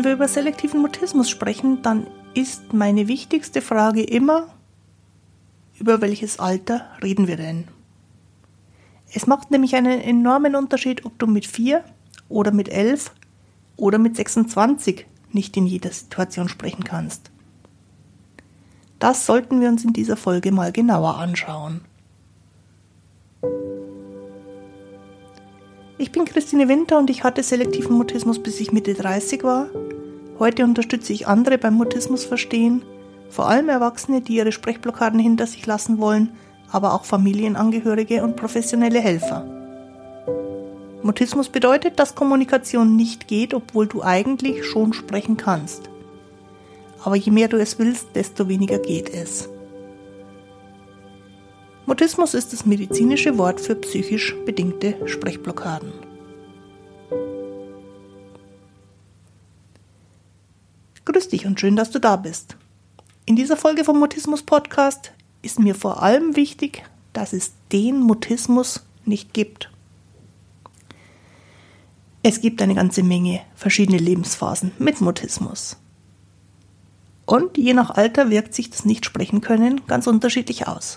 Wenn wir über selektiven Mutismus sprechen, dann ist meine wichtigste Frage immer, über welches Alter reden wir denn? Es macht nämlich einen enormen Unterschied, ob du mit 4 oder mit 11 oder mit 26 nicht in jeder Situation sprechen kannst. Das sollten wir uns in dieser Folge mal genauer anschauen. Ich bin Christine Winter und ich hatte selektiven Mutismus, bis ich Mitte 30 war. Heute unterstütze ich andere beim Mutismus verstehen, vor allem Erwachsene, die ihre Sprechblockaden hinter sich lassen wollen, aber auch Familienangehörige und professionelle Helfer. Mutismus bedeutet, dass Kommunikation nicht geht, obwohl du eigentlich schon sprechen kannst. Aber je mehr du es willst, desto weniger geht es. Mutismus ist das medizinische Wort für psychisch bedingte Sprechblockaden. Grüß dich und schön, dass du da bist. In dieser Folge vom Mutismus Podcast ist mir vor allem wichtig, dass es den Mutismus nicht gibt. Es gibt eine ganze Menge verschiedene Lebensphasen mit Mutismus. Und je nach Alter wirkt sich das Nicht-Sprechen-Können ganz unterschiedlich aus.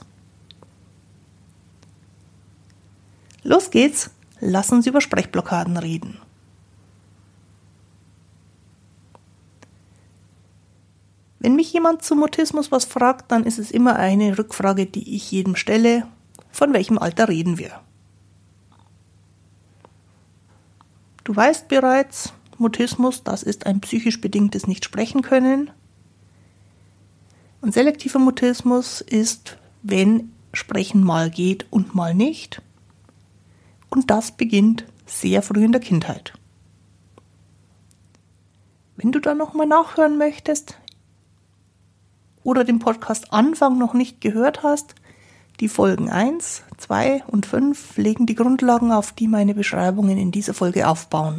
Los geht's, lass uns über Sprechblockaden reden. Wenn mich jemand zum Mutismus was fragt, dann ist es immer eine Rückfrage, die ich jedem stelle: Von welchem Alter reden wir? Du weißt bereits, Mutismus, das ist ein psychisch bedingtes Nicht-Sprechen-Können. Und selektiver Mutismus ist, wenn Sprechen mal geht und mal nicht. Und das beginnt sehr früh in der Kindheit. Wenn du da nochmal nachhören möchtest oder den Podcast Anfang noch nicht gehört hast, die Folgen 1, 2 und 5 legen die Grundlagen, auf die meine Beschreibungen in dieser Folge aufbauen.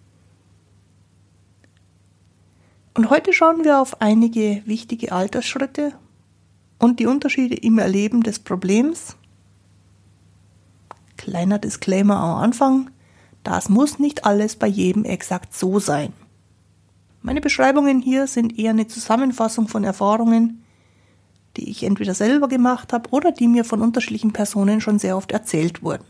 Und heute schauen wir auf einige wichtige Altersschritte und die Unterschiede im Erleben des Problems. Kleiner Disclaimer am Anfang: Das muss nicht alles bei jedem exakt so sein. Meine Beschreibungen hier sind eher eine Zusammenfassung von Erfahrungen, die ich entweder selber gemacht habe oder die mir von unterschiedlichen Personen schon sehr oft erzählt wurden.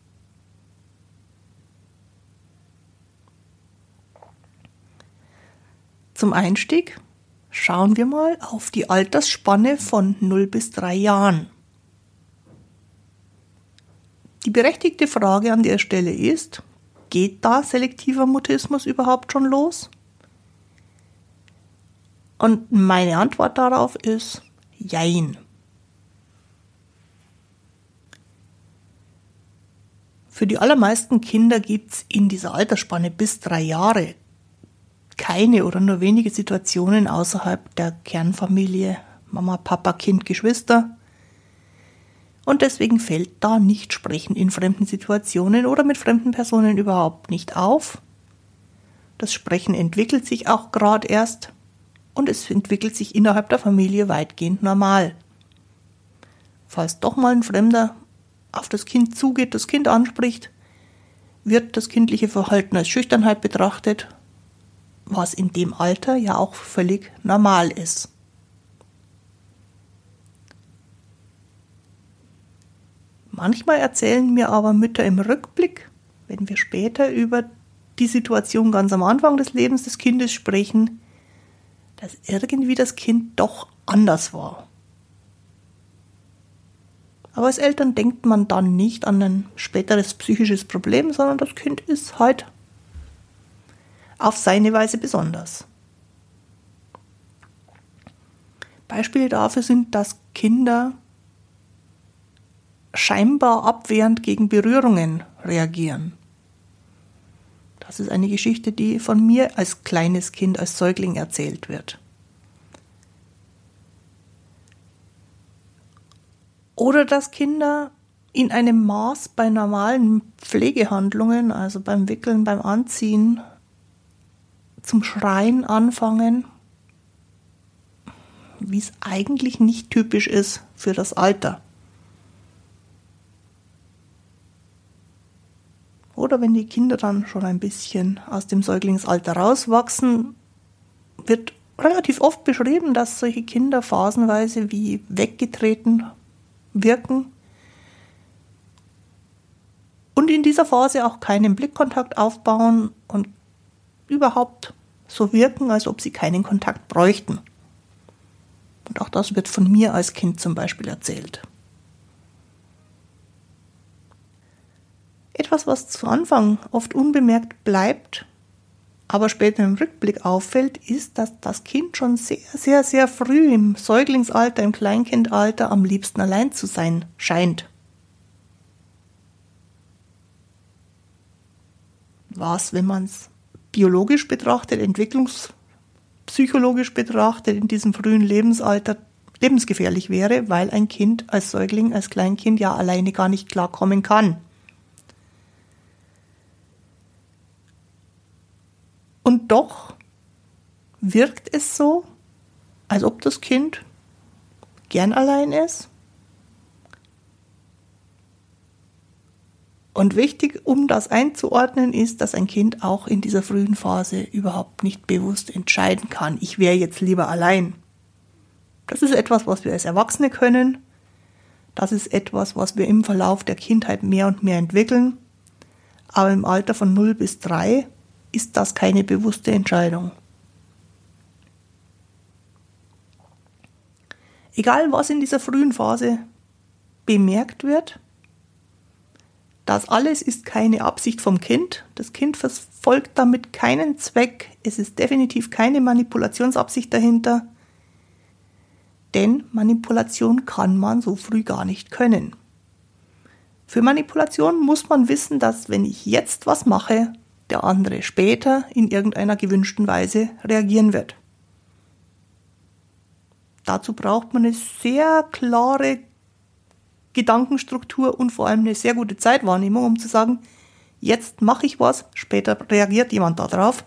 Zum Einstieg schauen wir mal auf die Altersspanne von 0 bis 3 Jahren. Die berechtigte Frage an der Stelle ist: Geht da selektiver Mutismus überhaupt schon los? Und meine Antwort darauf ist: Jein. Für die allermeisten Kinder gibt es in dieser Altersspanne bis 3 Jahre keine oder nur wenige Situationen außerhalb der Kernfamilie, Mama, Papa, Kind, Geschwister. Und deswegen fällt da Nicht-Sprechen in fremden Situationen oder mit fremden Personen überhaupt nicht auf. Das Sprechen entwickelt sich auch gerade erst und es entwickelt sich innerhalb der Familie weitgehend normal. Falls doch mal ein Fremder auf das Kind zugeht, das Kind anspricht, wird das kindliche Verhalten als Schüchternheit betrachtet, was in dem Alter ja auch völlig normal ist. Manchmal erzählen mir aber Mütter im Rückblick, wenn wir später über die Situation ganz am Anfang des Lebens des Kindes sprechen, dass irgendwie das Kind doch anders war. Aber als Eltern denkt man dann nicht an ein späteres psychisches Problem, sondern das Kind ist halt auf seine Weise besonders. Beispiele dafür sind, dass Kinder scheinbar abwehrend gegen Berührungen reagieren. Das ist eine Geschichte, die von mir als kleines Kind, als Säugling erzählt wird. Oder dass Kinder in einem Maß bei normalen Pflegehandlungen, also beim Wickeln, beim Anziehen, zum Schreien anfangen, wie es eigentlich nicht typisch ist für das Alter. Oder wenn die Kinder dann schon ein bisschen aus dem Säuglingsalter rauswachsen, wird relativ oft beschrieben, dass solche Kinder phasenweise wie weggetreten wirken und in dieser Phase auch keinen Blickkontakt aufbauen und überhaupt so wirken, als ob sie keinen Kontakt bräuchten. Und auch das wird von mir als Kind zum Beispiel erzählt. Etwas, was zu Anfang oft unbemerkt bleibt, aber später im Rückblick auffällt, ist, dass das Kind schon sehr, sehr, sehr früh im Säuglingsalter, im Kleinkindalter am liebsten allein zu sein scheint. Was, wenn man es biologisch betrachtet, entwicklungspsychologisch betrachtet, in diesem frühen Lebensalter lebensgefährlich wäre, weil ein Kind als Säugling, als Kleinkind ja alleine gar nicht klarkommen kann. Und doch wirkt es so, als ob das Kind gern allein ist. Und wichtig, um das einzuordnen, ist, dass ein Kind auch in dieser frühen Phase überhaupt nicht bewusst entscheiden kann, ich wäre jetzt lieber allein. Das ist etwas, was wir als Erwachsene können. Das ist etwas, was wir im Verlauf der Kindheit mehr und mehr entwickeln. Aber im Alter von 0 bis 3 ist das keine bewusste Entscheidung. Egal, was in dieser frühen Phase bemerkt wird, das alles ist keine Absicht vom Kind. Das Kind verfolgt damit keinen Zweck. Es ist definitiv keine Manipulationsabsicht dahinter. Denn Manipulation kann man so früh gar nicht können. Für Manipulation muss man wissen, dass wenn ich jetzt was mache, der andere später in irgendeiner gewünschten Weise reagieren wird. Dazu braucht man eine sehr klare Gedankenstruktur und vor allem eine sehr gute Zeitwahrnehmung, um zu sagen, jetzt mache ich was, später reagiert jemand darauf.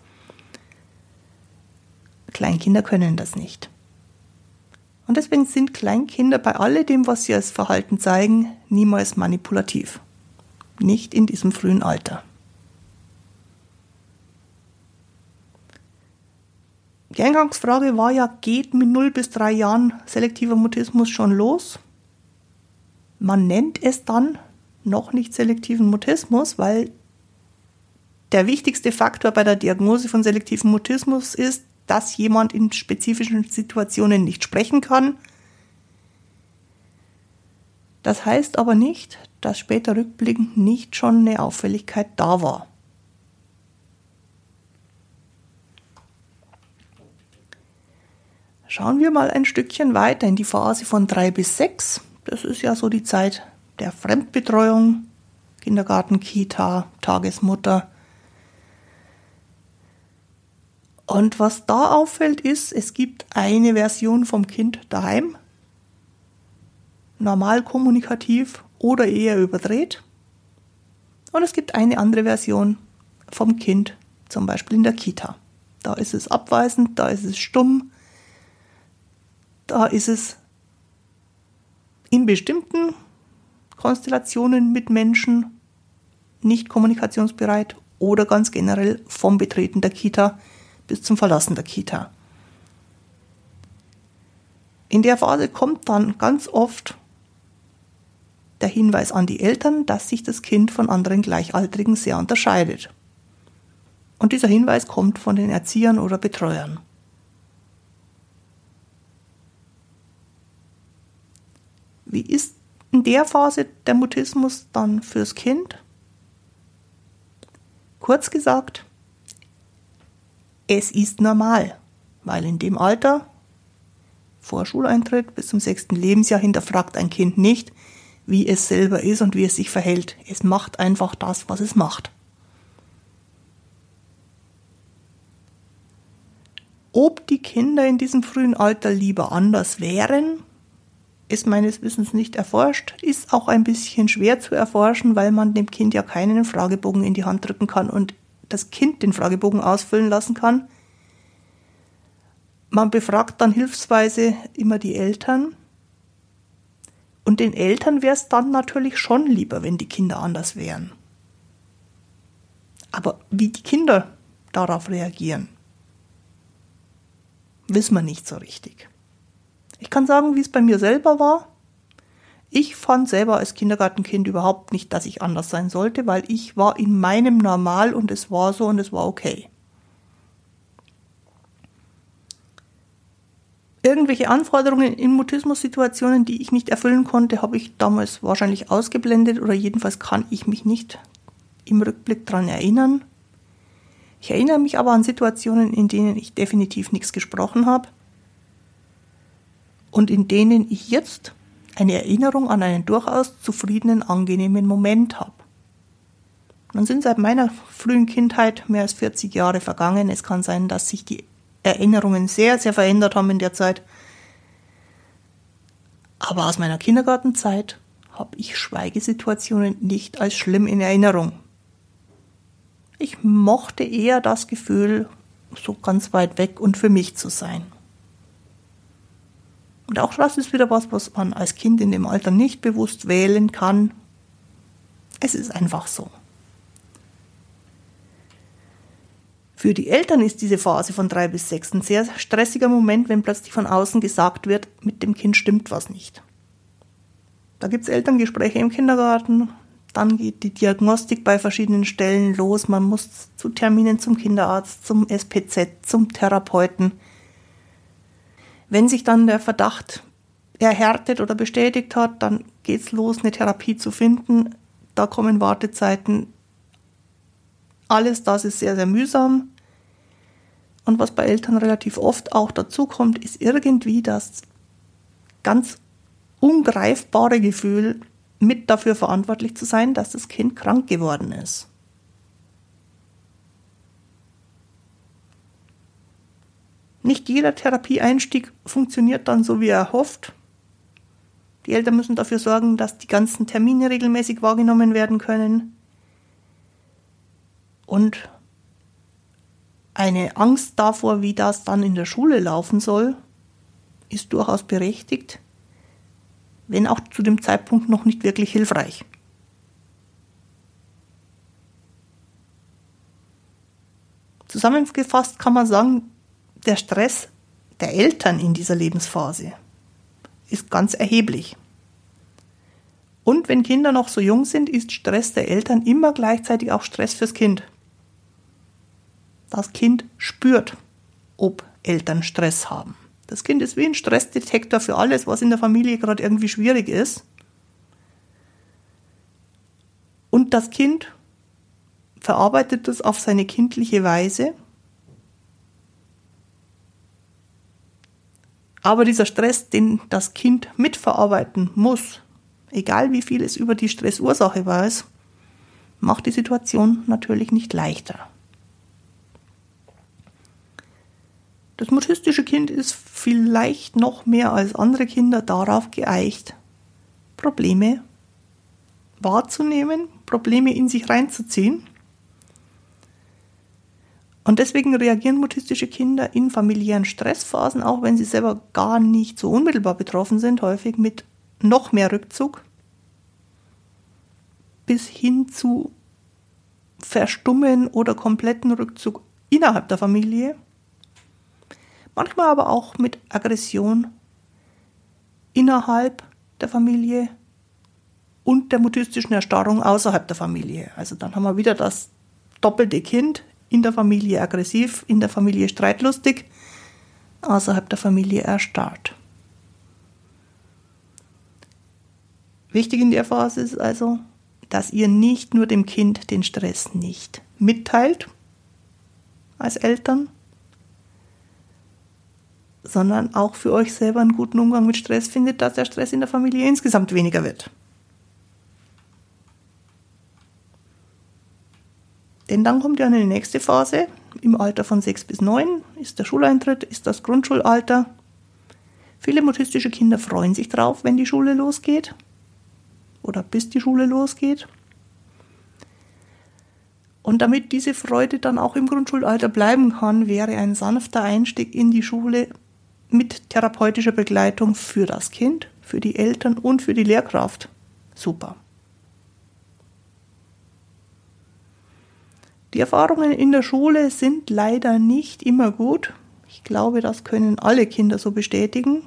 Kleinkinder können das nicht. Und deswegen sind Kleinkinder bei alledem, was sie als Verhalten zeigen, niemals manipulativ. Nicht in diesem frühen Alter. Die Eingangsfrage war ja, geht mit 0 bis 3 Jahren selektiver Mutismus schon los? Man nennt es dann noch nicht selektiven Mutismus, weil der wichtigste Faktor bei der Diagnose von selektivem Mutismus ist, dass jemand in spezifischen Situationen nicht sprechen kann. Das heißt aber nicht, dass später rückblickend nicht schon eine Auffälligkeit da war. Schauen wir mal ein Stückchen weiter in die Phase von 3 bis 6. Das ist ja so die Zeit der Fremdbetreuung, Kindergarten, Kita, Tagesmutter. Und was da auffällt ist, es gibt eine Version vom Kind daheim, normal kommunikativ oder eher überdreht. Und es gibt eine andere Version vom Kind, zum Beispiel in der Kita. Da ist es abweisend, da ist es stumm, da ist es in bestimmten Konstellationen mit Menschen nicht kommunikationsbereit oder ganz generell vom Betreten der Kita bis zum Verlassen der Kita. In der Phase kommt dann ganz oft der Hinweis an die Eltern, dass sich das Kind von anderen Gleichaltrigen sehr unterscheidet. Und dieser Hinweis kommt von den Erziehern oder Betreuern. Wie ist in der Phase der Mutismus dann fürs Kind? Kurz gesagt, es ist normal, weil in dem Alter, vor Schuleintritt bis zum 6. Lebensjahr, hinterfragt ein Kind nicht, wie es selber ist und wie es sich verhält. Es macht einfach das, was es macht. Ob die Kinder in diesem frühen Alter lieber anders wären, ist meines Wissens nicht erforscht, ist auch ein bisschen schwer zu erforschen, weil man dem Kind ja keinen Fragebogen in die Hand drücken kann und das Kind den Fragebogen ausfüllen lassen kann. Man befragt dann hilfsweise immer die Eltern. Und den Eltern wäre es dann natürlich schon lieber, wenn die Kinder anders wären. Aber wie die Kinder darauf reagieren, wissen wir nicht so richtig. Ich kann sagen, wie es bei mir selber war. Ich fand selber als Kindergartenkind überhaupt nicht, dass ich anders sein sollte, weil ich war in meinem Normal und es war so und es war okay. Irgendwelche Anforderungen in Mutismus-Situationen, die ich nicht erfüllen konnte, habe ich damals wahrscheinlich ausgeblendet oder jedenfalls kann ich mich nicht im Rückblick daran erinnern. Ich erinnere mich aber an Situationen, in denen ich definitiv nichts gesprochen habe und in denen ich jetzt eine Erinnerung an einen durchaus zufriedenen, angenehmen Moment habe. Dann sind seit meiner frühen Kindheit mehr als 40 Jahre vergangen. Es kann sein, dass sich die Erinnerungen sehr, sehr verändert haben in der Zeit. Aber aus meiner Kindergartenzeit habe ich Schweigesituationen nicht als schlimm in Erinnerung. Ich mochte eher das Gefühl, so ganz weit weg und für mich zu sein. Und auch das ist wieder was man als Kind in dem Alter nicht bewusst wählen kann. Es ist einfach so. Für die Eltern ist diese Phase von 3 bis 6 ein sehr stressiger Moment, wenn plötzlich von außen gesagt wird, mit dem Kind stimmt was nicht. Da gibt es Elterngespräche im Kindergarten, dann geht die Diagnostik bei verschiedenen Stellen los, man muss zu Terminen zum Kinderarzt, zum SPZ, zum Therapeuten. Wenn sich dann der Verdacht erhärtet oder bestätigt hat, dann geht's los, eine Therapie zu finden. Da kommen Wartezeiten. Alles das ist sehr, sehr mühsam. Und was bei Eltern relativ oft auch dazu kommt, ist irgendwie das ganz ungreifbare Gefühl, mit dafür verantwortlich zu sein, dass das Kind krank geworden ist. Nicht jeder Therapieeinstieg funktioniert dann so, wie er hofft. Die Eltern müssen dafür sorgen, dass die ganzen Termine regelmäßig wahrgenommen werden können. Und eine Angst davor, wie das dann in der Schule laufen soll, ist durchaus berechtigt, wenn auch zu dem Zeitpunkt noch nicht wirklich hilfreich. Zusammengefasst kann man sagen, der Stress der Eltern in dieser Lebensphase ist ganz erheblich. Und wenn Kinder noch so jung sind, ist Stress der Eltern immer gleichzeitig auch Stress fürs Kind. Das Kind spürt, ob Eltern Stress haben. Das Kind ist wie ein Stressdetektor für alles, was in der Familie gerade irgendwie schwierig ist. Und das Kind verarbeitet das auf seine kindliche Weise. Aber dieser Stress, den das Kind mitverarbeiten muss, egal wie viel es über die Stressursache weiß, macht die Situation natürlich nicht leichter. Das mutistische Kind ist vielleicht noch mehr als andere Kinder darauf geeicht, Probleme wahrzunehmen, Probleme in sich reinzuziehen. Und deswegen reagieren mutistische Kinder in familiären Stressphasen, auch wenn sie selber gar nicht so unmittelbar betroffen sind, häufig mit noch mehr Rückzug bis hin zu Verstummen oder kompletten Rückzug innerhalb der Familie. Manchmal aber auch mit Aggression innerhalb der Familie und der mutistischen Erstarrung außerhalb der Familie. Also dann haben wir wieder das doppelte Kind, in der Familie aggressiv, in der Familie streitlustig, außerhalb der Familie erstarrt. Wichtig in der Phase ist also, dass ihr nicht nur dem Kind den Stress nicht mitteilt als Eltern, sondern auch für euch selber einen guten Umgang mit Stress findet, dass der Stress in der Familie insgesamt weniger wird. Denn dann kommt ja eine nächste Phase. Im Alter von 6 bis 9 ist der Schuleintritt, ist das Grundschulalter. Viele mutistische Kinder freuen sich drauf, wenn die Schule losgeht oder bis die Schule losgeht. Und damit diese Freude dann auch im Grundschulalter bleiben kann, wäre ein sanfter Einstieg in die Schule mit therapeutischer Begleitung für das Kind, für die Eltern und für die Lehrkraft super. Die Erfahrungen in der Schule sind leider nicht immer gut. Ich glaube, das können alle Kinder so bestätigen.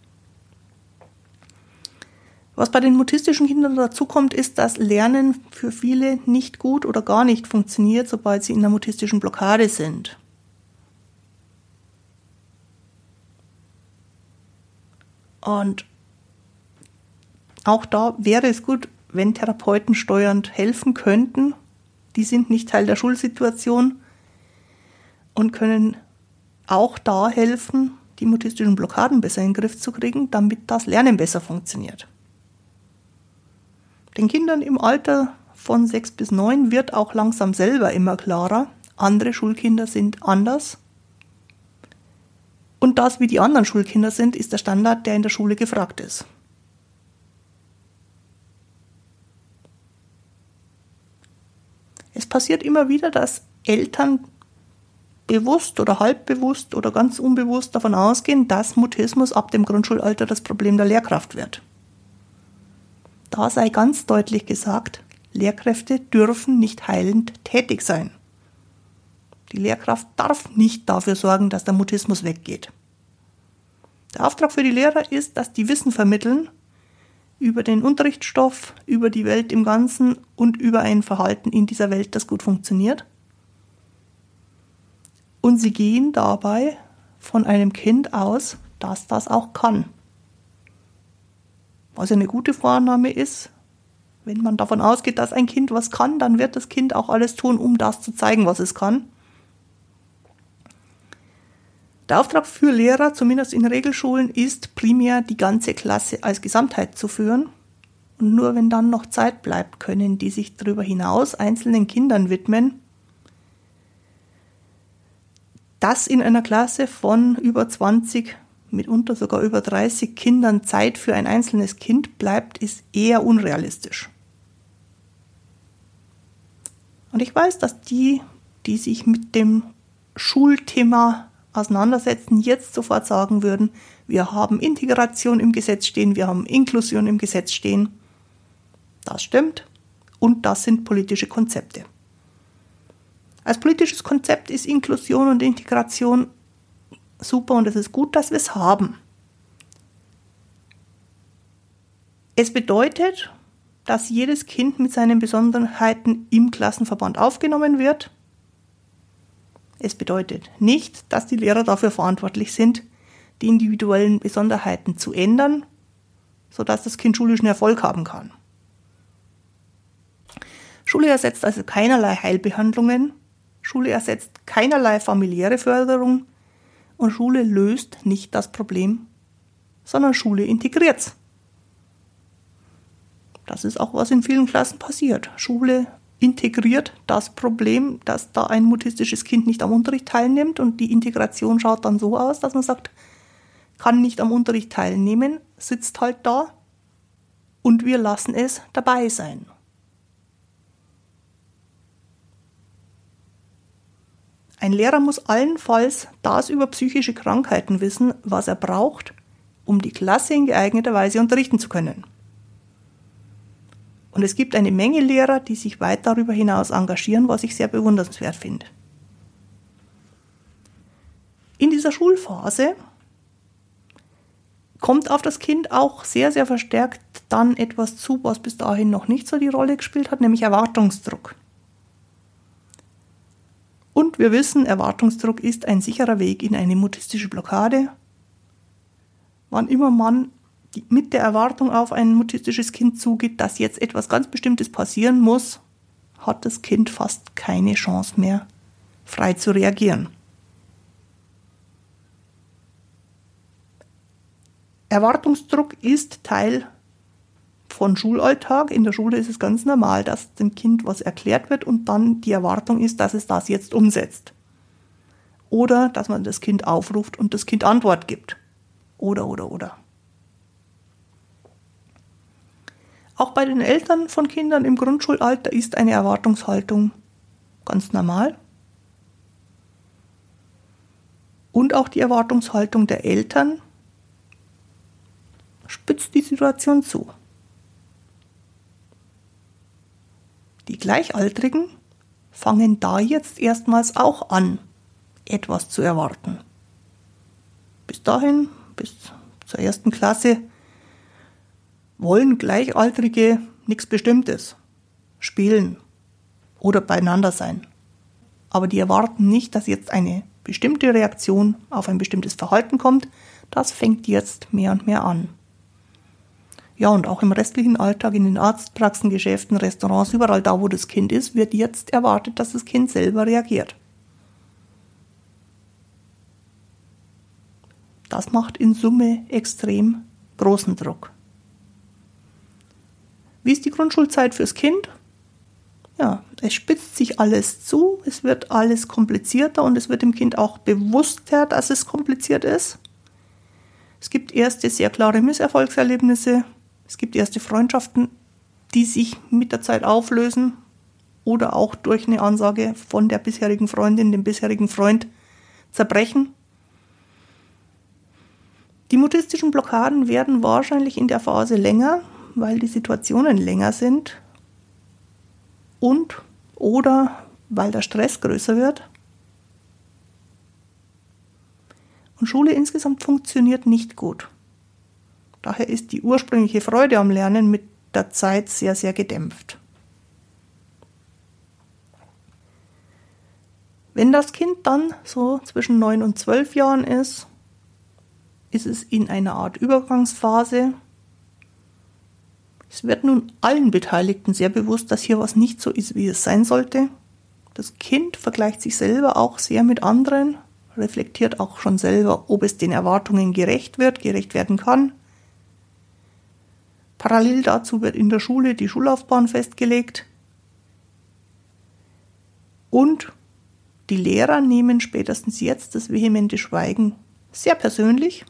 Was bei den mutistischen Kindern dazu kommt, ist, dass Lernen für viele nicht gut oder gar nicht funktioniert, sobald sie in einer mutistischen Blockade sind. Und auch da wäre es gut, wenn Therapeuten steuernd helfen könnten. Die sind nicht Teil der Schulsituation und können auch da helfen, die mutistischen Blockaden besser in den Griff zu kriegen, damit das Lernen besser funktioniert. Den Kindern im Alter von 6 bis 9 wird auch langsam selber immer klarer, andere Schulkinder sind anders. Und das, wie die anderen Schulkinder sind, ist der Standard, der in der Schule gefragt ist. Es passiert immer wieder, dass Eltern bewusst oder halbbewusst oder ganz unbewusst davon ausgehen, dass Mutismus ab dem Grundschulalter das Problem der Lehrkraft wird. Da sei ganz deutlich gesagt, Lehrkräfte dürfen nicht heilend tätig sein. Die Lehrkraft darf nicht dafür sorgen, dass der Mutismus weggeht. Der Auftrag für die Lehrer ist, dass die Wissen vermitteln über den Unterrichtsstoff, über die Welt im Ganzen und über ein Verhalten in dieser Welt, das gut funktioniert. Und sie gehen dabei von einem Kind aus, dass das auch kann. Was ja eine gute Vorannahme ist, wenn man davon ausgeht, dass ein Kind was kann, dann wird das Kind auch alles tun, um das zu zeigen, was es kann. Der Auftrag für Lehrer, zumindest in Regelschulen, ist primär die ganze Klasse als Gesamtheit zu führen. Und nur wenn dann noch Zeit bleibt, können die sich darüber hinaus einzelnen Kindern widmen. Dass in einer Klasse von über 20, mitunter sogar über 30 Kindern Zeit für ein einzelnes Kind bleibt, ist eher unrealistisch. Und ich weiß, dass die sich mit dem Schulthema auseinandersetzen, jetzt sofort sagen würden, wir haben Integration im Gesetz stehen, wir haben Inklusion im Gesetz stehen. Das stimmt und das sind politische Konzepte. Als politisches Konzept ist Inklusion und Integration super und es ist gut, dass wir es haben. Es bedeutet, dass jedes Kind mit seinen Besonderheiten im Klassenverband aufgenommen wird. Es bedeutet nicht, dass die Lehrer dafür verantwortlich sind, die individuellen Besonderheiten zu ändern, sodass das Kind schulischen Erfolg haben kann. Schule ersetzt also keinerlei Heilbehandlungen, Schule ersetzt keinerlei familiäre Förderung und Schule löst nicht das Problem, sondern Schule integriert's. Das ist auch, was in vielen Klassen passiert. Schule integriert das Problem, dass da ein mutistisches Kind nicht am Unterricht teilnimmt und die Integration schaut dann so aus, dass man sagt, kann nicht am Unterricht teilnehmen, sitzt halt da und wir lassen es dabei sein. Ein Lehrer muss allenfalls das über psychische Krankheiten wissen, was er braucht, um die Klasse in geeigneter Weise unterrichten zu können. Und es gibt eine Menge Lehrer, die sich weit darüber hinaus engagieren, was ich sehr bewundernswert finde. In dieser Schulphase kommt auf das Kind auch sehr, sehr verstärkt dann etwas zu, was bis dahin noch nicht so die Rolle gespielt hat, nämlich Erwartungsdruck. Und wir wissen, Erwartungsdruck ist ein sicherer Weg in eine mutistische Blockade. Wann immer man mit der Erwartung auf ein mutistisches Kind zugeht, dass jetzt etwas ganz Bestimmtes passieren muss, hat das Kind fast keine Chance mehr, frei zu reagieren. Erwartungsdruck ist Teil von Schulalltag. In der Schule ist es ganz normal, dass dem Kind was erklärt wird und dann die Erwartung ist, dass es das jetzt umsetzt. Oder dass man das Kind aufruft und das Kind Antwort gibt. Oder. Auch bei den Eltern von Kindern im Grundschulalter ist eine Erwartungshaltung ganz normal. Und auch die Erwartungshaltung der Eltern spitzt die Situation zu. Die Gleichaltrigen fangen da jetzt erstmals auch an, etwas zu erwarten. bis dahin, bis zur 1. Klasse, wollen Gleichaltrige nichts Bestimmtes. Spielen oder beieinander sein. Aber die erwarten nicht, dass jetzt eine bestimmte Reaktion auf ein bestimmtes Verhalten kommt. Das fängt jetzt mehr und mehr an. Ja, und auch im restlichen Alltag, in den Arztpraxen, Geschäften, Restaurants, überall da, wo das Kind ist, wird jetzt erwartet, dass das Kind selber reagiert. Das macht in Summe extrem großen Druck. Wie ist die Grundschulzeit fürs Kind? Ja, es spitzt sich alles zu, es wird alles komplizierter und es wird dem Kind auch bewusster, dass es kompliziert ist. Es gibt erste sehr klare Misserfolgserlebnisse, es gibt erste Freundschaften, die sich mit der Zeit auflösen oder auch durch eine Ansage von der bisherigen Freundin, dem bisherigen Freund zerbrechen. Die mutistischen Blockaden werden wahrscheinlich in der Phase länger, weil die Situationen länger sind und oder weil der Stress größer wird. Und Schule insgesamt funktioniert nicht gut. Daher ist die ursprüngliche Freude am Lernen mit der Zeit sehr, sehr gedämpft. Wenn das Kind dann so zwischen 9 und 12 Jahren ist es in einer Art Übergangsphase. Es wird nun allen Beteiligten sehr bewusst, dass hier was nicht so ist, wie es sein sollte. Das Kind vergleicht sich selber auch sehr mit anderen, reflektiert auch schon selber, ob es den Erwartungen gerecht werden kann. Parallel dazu wird in der Schule die Schullaufbahn festgelegt. Und die Lehrer nehmen spätestens jetzt das vehemente Schweigen sehr persönlich,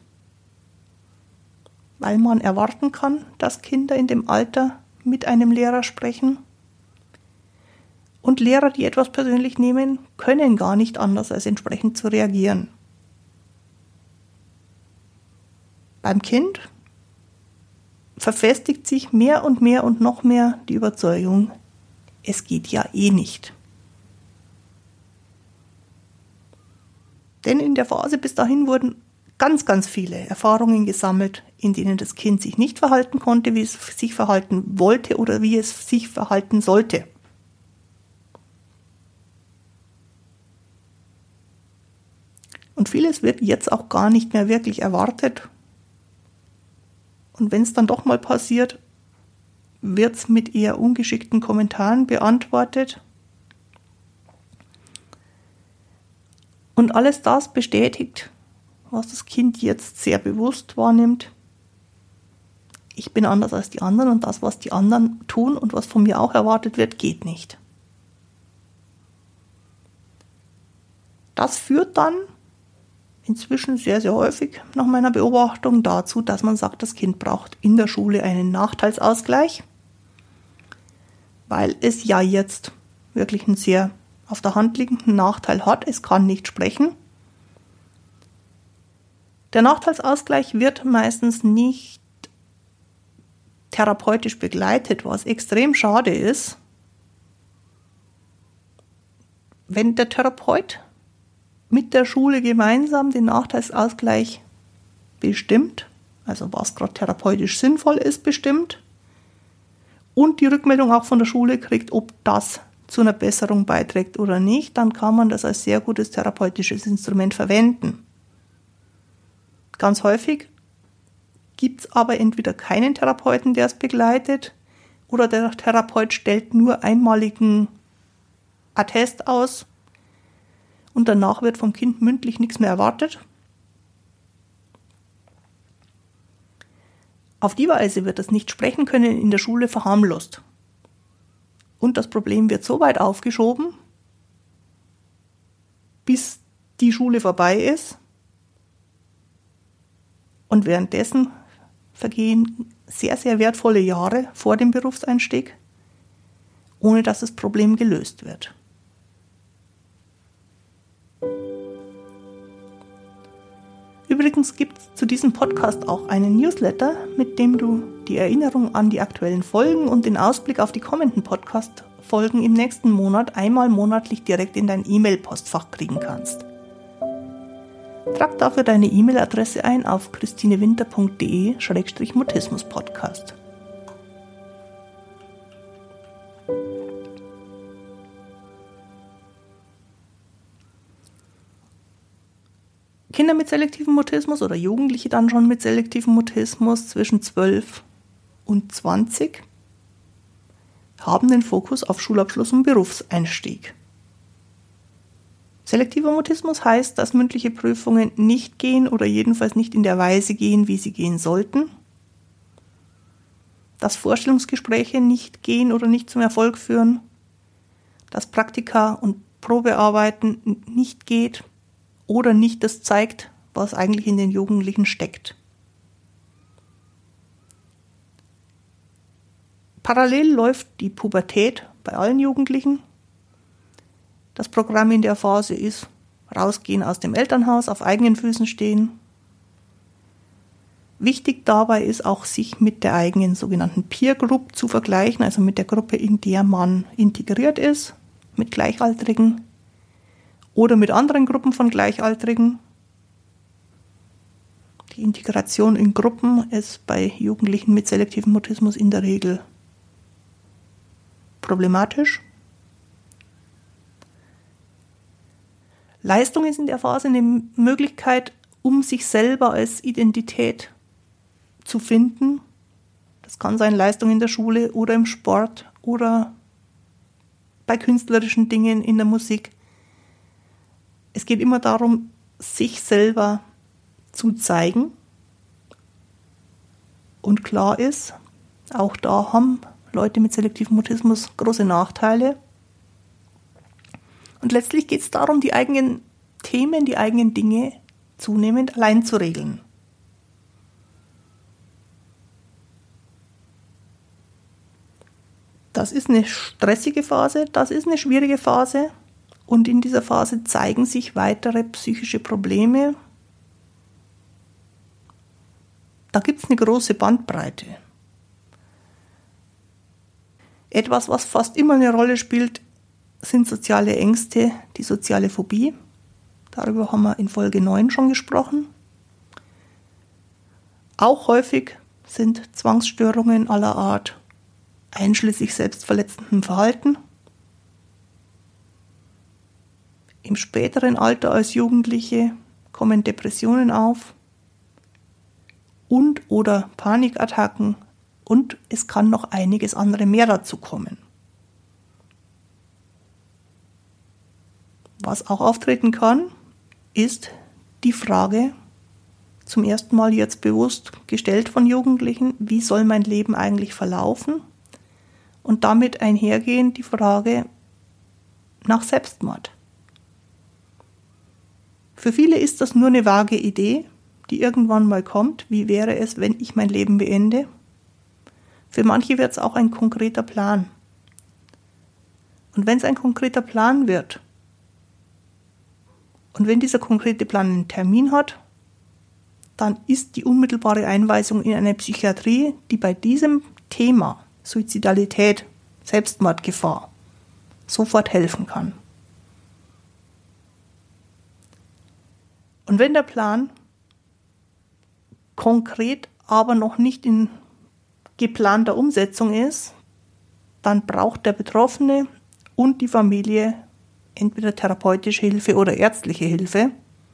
weil man erwarten kann, dass Kinder in dem Alter mit einem Lehrer sprechen. Und Lehrer, die etwas persönlich nehmen, können gar nicht anders, als entsprechend zu reagieren. Beim Kind verfestigt sich mehr und noch mehr die Überzeugung, es geht ja eh nicht. Denn in der Phase bis dahin wurden ganz, ganz viele Erfahrungen gesammelt, in denen das Kind sich nicht verhalten konnte, wie es sich verhalten wollte oder wie es sich verhalten sollte. Und vieles wird jetzt auch gar nicht mehr wirklich erwartet. Und wenn es dann doch mal passiert, wird es mit eher ungeschickten Kommentaren beantwortet. Und alles das bestätigt, was das Kind jetzt sehr bewusst wahrnimmt. Ich bin anders als die anderen und das, was die anderen tun und was von mir auch erwartet wird, geht nicht. Das führt dann inzwischen sehr, sehr häufig nach meiner Beobachtung dazu, dass man sagt, das Kind braucht in der Schule einen Nachteilsausgleich, weil es ja jetzt wirklich einen sehr auf der Hand liegenden Nachteil hat. Es kann nicht sprechen. Der Nachteilsausgleich wird meistens nicht therapeutisch begleitet, was extrem schade ist. Wenn der Therapeut mit der Schule gemeinsam den Nachteilsausgleich bestimmt, also was gerade therapeutisch sinnvoll ist, bestimmt, und die Rückmeldung auch von der Schule kriegt, ob das zu einer Besserung beiträgt oder nicht, dann kann man das als sehr gutes therapeutisches Instrument verwenden. Ganz häufig gibt es aber entweder keinen Therapeuten, der es begleitet, oder der Therapeut stellt nur einmaligen Attest aus und danach wird vom Kind mündlich nichts mehr erwartet. Auf die Weise wird das Nicht-Sprechen können in der Schule verharmlost. Und das Problem wird so weit aufgeschoben, bis die Schule vorbei ist. Und währenddessen vergehen sehr, sehr wertvolle Jahre vor dem Berufseinstieg, ohne dass das Problem gelöst wird. Übrigens gibt es zu diesem Podcast auch einen Newsletter, mit dem du die Erinnerung an die aktuellen Folgen und den Ausblick auf die kommenden Podcast-Folgen im nächsten Monat einmal monatlich direkt in dein E-Mail-Postfach kriegen kannst. Trag dafür deine E-Mail-Adresse ein auf christinewinter.de/mutismus-podcast. Kinder mit selektivem Mutismus oder Jugendliche dann schon mit selektivem Mutismus zwischen 12 und 20 haben den Fokus auf Schulabschluss und Berufseinstieg. Selektiver Mutismus heißt, dass mündliche Prüfungen nicht gehen oder jedenfalls nicht in der Weise gehen, wie sie gehen sollten, dass Vorstellungsgespräche nicht gehen oder nicht zum Erfolg führen, dass Praktika und Probearbeiten nicht geht oder nicht das zeigt, was eigentlich in den Jugendlichen steckt. Parallel läuft die Pubertät bei allen Jugendlichen. Das Programm in der Phase ist rausgehen aus dem Elternhaus, auf eigenen Füßen stehen. Wichtig dabei ist auch, sich mit der eigenen sogenannten Peer Group zu vergleichen, also mit der Gruppe, in der man integriert ist, mit Gleichaltrigen oder mit anderen Gruppen von Gleichaltrigen. Die Integration in Gruppen ist bei Jugendlichen mit selektivem Mutismus in der Regel problematisch. Leistung ist in der Phase eine Möglichkeit, um sich selber als Identität zu finden. Das kann sein Leistung in der Schule oder im Sport oder bei künstlerischen Dingen in der Musik. Es geht immer darum, sich selber zu zeigen. Und klar ist, auch da haben Leute mit selektivem Mutismus große Nachteile. Und letztlich geht es darum, die eigenen Themen, die eigenen Dinge zunehmend allein zu regeln. Das ist eine stressige Phase, das ist eine schwierige Phase und in dieser Phase zeigen sich weitere psychische Probleme. Da gibt es eine große Bandbreite. Etwas, was fast immer eine Rolle spielt, sind soziale Ängste, die soziale Phobie. Darüber haben wir in Folge 9 schon gesprochen. Auch häufig sind Zwangsstörungen aller Art, einschließlich selbstverletzendem Verhalten. Im späteren Alter als Jugendliche kommen Depressionen auf und oder Panikattacken und es kann noch einiges andere mehr dazu kommen. Was auch auftreten kann, ist die Frage, zum ersten Mal jetzt bewusst gestellt von Jugendlichen, wie soll mein Leben eigentlich verlaufen? Und damit einhergehend die Frage nach Selbstmord. Für viele ist das nur eine vage Idee, die irgendwann mal kommt. Wie wäre es, wenn ich mein Leben beende? Für manche wird es auch ein konkreter Plan. Und wenn es ein konkreter Plan wird, und wenn dieser konkrete Plan einen Termin hat, dann ist die unmittelbare Einweisung in eine Psychiatrie, die bei diesem Thema Suizidalität, Selbstmordgefahr sofort helfen kann. Und wenn der Plan konkret, aber noch nicht in geplanter Umsetzung ist, dann braucht der Betroffene und die Familie entweder therapeutische Hilfe oder ärztliche Hilfe.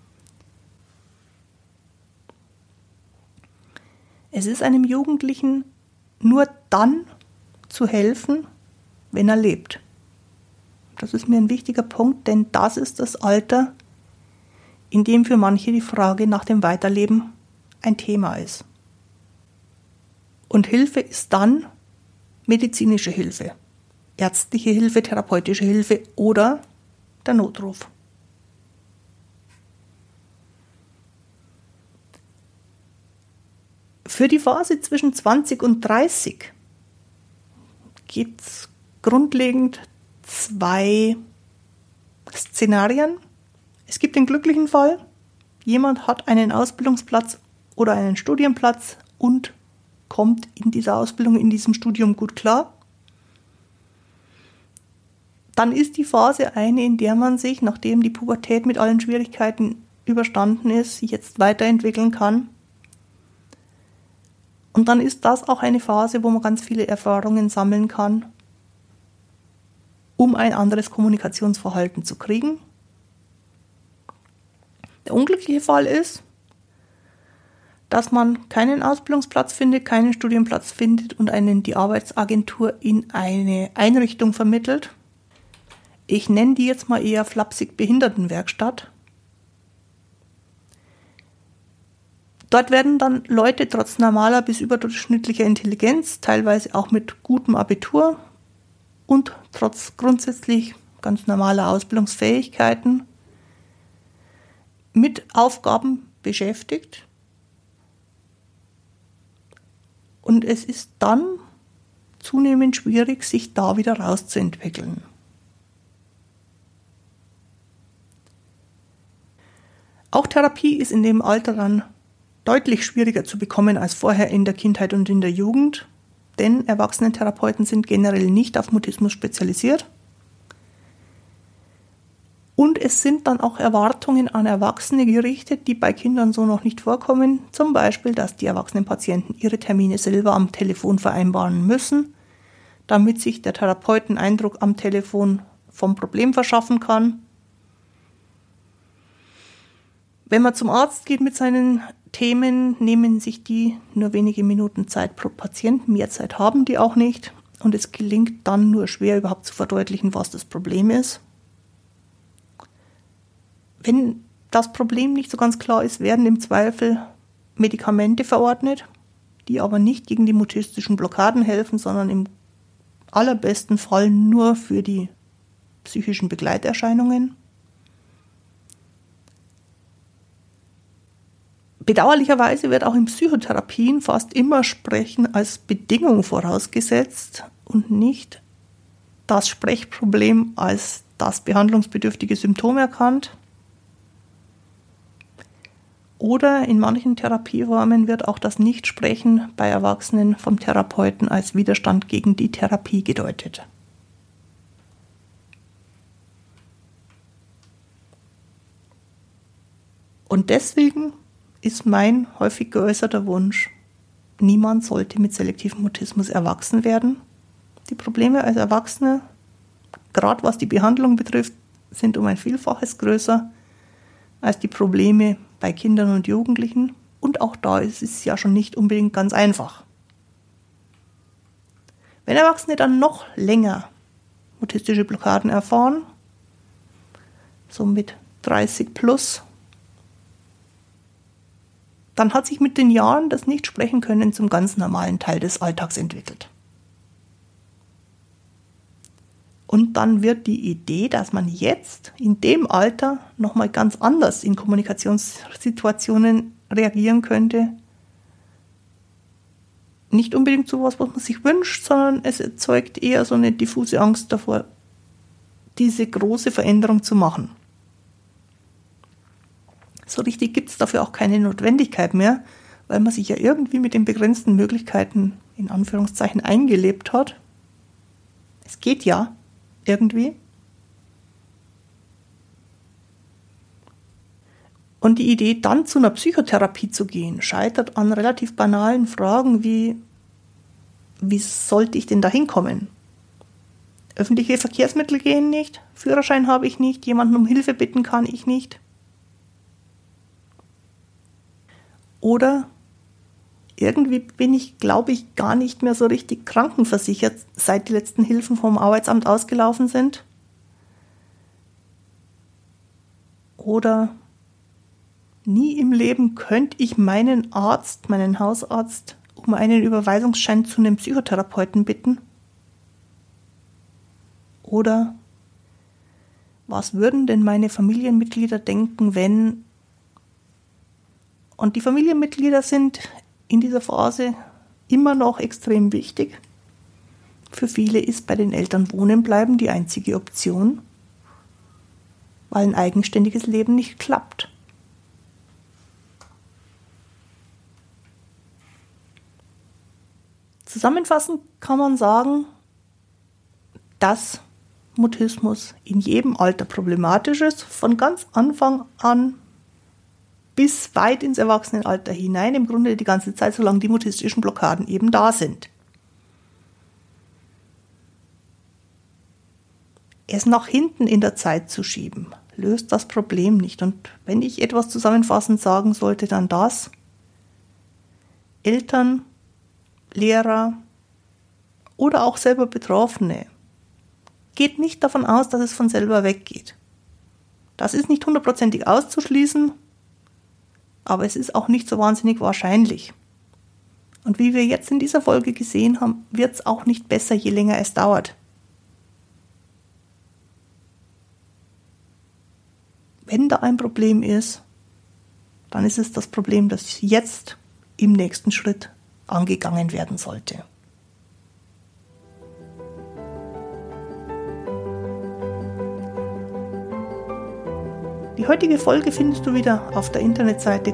Es ist einem Jugendlichen nur dann zu helfen, wenn er lebt. Das ist mir ein wichtiger Punkt, denn das ist das Alter, in dem für manche die Frage nach dem Weiterleben ein Thema ist. Und Hilfe ist dann medizinische Hilfe, ärztliche Hilfe, therapeutische Hilfe oder der Notruf. Für die Phase zwischen 20 und 30 gibt es grundlegend 2 Szenarien. Es gibt den glücklichen Fall, jemand hat einen Ausbildungsplatz oder einen Studienplatz und kommt in dieser Ausbildung, in diesem Studium gut klar. Dann ist die Phase eine, in der man sich, nachdem die Pubertät mit allen Schwierigkeiten überstanden ist, jetzt weiterentwickeln kann. Und dann ist das auch eine Phase, wo man ganz viele Erfahrungen sammeln kann, um ein anderes Kommunikationsverhalten zu kriegen. Der unglückliche Fall ist, dass man keinen Ausbildungsplatz findet, keinen Studienplatz findet und einen die Arbeitsagentur in eine Einrichtung vermittelt. Ich nenne die jetzt mal eher flapsig Behindertenwerkstatt. Dort werden dann Leute trotz normaler bis überdurchschnittlicher Intelligenz, teilweise auch mit gutem Abitur und trotz grundsätzlich ganz normaler Ausbildungsfähigkeiten mit Aufgaben beschäftigt. Und es ist dann zunehmend schwierig, sich da wieder rauszuentwickeln. Auch Therapie ist in dem Alter dann deutlich schwieriger zu bekommen als vorher in der Kindheit und in der Jugend, denn Erwachsenentherapeuten sind generell nicht auf Mutismus spezialisiert. Und es sind dann auch Erwartungen an Erwachsene gerichtet, die bei Kindern so noch nicht vorkommen. Zum Beispiel, dass die erwachsenen Patienten ihre Termine selber am Telefon vereinbaren müssen, damit sich der Therapeut einen Eindruck am Telefon vom Problem verschaffen kann. Wenn man zum Arzt geht mit seinen Themen, nehmen sich die nur wenige Minuten Zeit pro Patient. Mehr Zeit haben die auch nicht. Und es gelingt dann nur schwer, überhaupt zu verdeutlichen, was das Problem ist. Wenn das Problem nicht so ganz klar ist, werden im Zweifel Medikamente verordnet, die aber nicht gegen die mutistischen Blockaden helfen, sondern im allerbesten Fall nur für die psychischen Begleiterscheinungen. Bedauerlicherweise wird auch in Psychotherapien fast immer Sprechen als Bedingung vorausgesetzt und nicht das Sprechproblem als das behandlungsbedürftige Symptom erkannt. Oder in manchen Therapieformen wird auch das Nichtsprechen bei Erwachsenen vom Therapeuten als Widerstand gegen die Therapie gedeutet. Und deswegen ist mein häufig geäußerter Wunsch, niemand sollte mit selektivem Mutismus erwachsen werden. Die Probleme als Erwachsene, gerade was die Behandlung betrifft, sind um ein Vielfaches größer als die Probleme bei Kindern und Jugendlichen. Und auch da ist es ja schon nicht unbedingt ganz einfach. Wenn Erwachsene dann noch länger mutistische Blockaden erfahren, so mit 30 plus, dann hat sich mit den Jahren das Nichtsprechen-Können zum ganz normalen Teil des Alltags entwickelt. Und dann wird die Idee, dass man jetzt in dem Alter nochmal ganz anders in Kommunikationssituationen reagieren könnte, nicht unbedingt so was man sich wünscht, sondern es erzeugt eher so eine diffuse Angst davor, diese große Veränderung zu machen. So richtig gibt es dafür auch keine Notwendigkeit mehr, weil man sich ja irgendwie mit den begrenzten Möglichkeiten in Anführungszeichen eingelebt hat. Es geht ja irgendwie. Und die Idee, dann zu einer Psychotherapie zu gehen, scheitert an relativ banalen Fragen wie sollte ich denn da hinkommen? Öffentliche Verkehrsmittel gehen nicht, Führerschein habe ich nicht, jemanden um Hilfe bitten kann ich nicht. Oder irgendwie bin ich, glaube ich, gar nicht mehr so richtig krankenversichert, seit die letzten Hilfen vom Arbeitsamt ausgelaufen sind. Oder nie im Leben könnte ich meinen Arzt, meinen Hausarzt, um einen Überweisungsschein zu einem Psychotherapeuten bitten. Oder was würden denn meine Familienmitglieder denken, wenn... Und die Familienmitglieder sind in dieser Phase immer noch extrem wichtig. Für viele ist bei den Eltern wohnen bleiben die einzige Option, weil ein eigenständiges Leben nicht klappt. Zusammenfassend kann man sagen, dass Mutismus in jedem Alter problematisch ist, von ganz Anfang an bis weit ins Erwachsenenalter hinein, im Grunde die ganze Zeit, solange die mutistischen Blockaden eben da sind. Es nach hinten in der Zeit zu schieben, löst das Problem nicht. Und wenn ich etwas zusammenfassend sagen sollte, dann das: Eltern, Lehrer oder auch selber Betroffene, geht nicht davon aus, dass es von selber weggeht. Das ist nicht 100% auszuschließen, aber es ist auch nicht so wahnsinnig wahrscheinlich. Und wie wir jetzt in dieser Folge gesehen haben, wird es auch nicht besser, je länger es dauert. Wenn da ein Problem ist, dann ist es das Problem, das jetzt im nächsten Schritt angegangen werden sollte. Die heutige Folge findest du wieder auf der Internetseite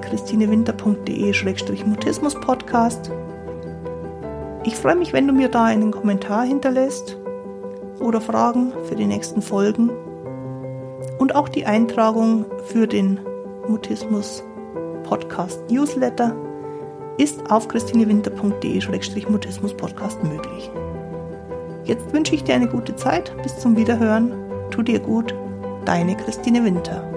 christinewinter.de/mutismus-podcast. Ich freue mich, wenn du mir da einen Kommentar hinterlässt oder Fragen für die nächsten Folgen. Und auch die Eintragung für den Mutismus-Podcast-Newsletter ist auf christinewinter.de/mutismus-podcast möglich. Jetzt wünsche ich dir eine gute Zeit. Bis zum Wiederhören. Tu dir gut. Deine Christine Winter.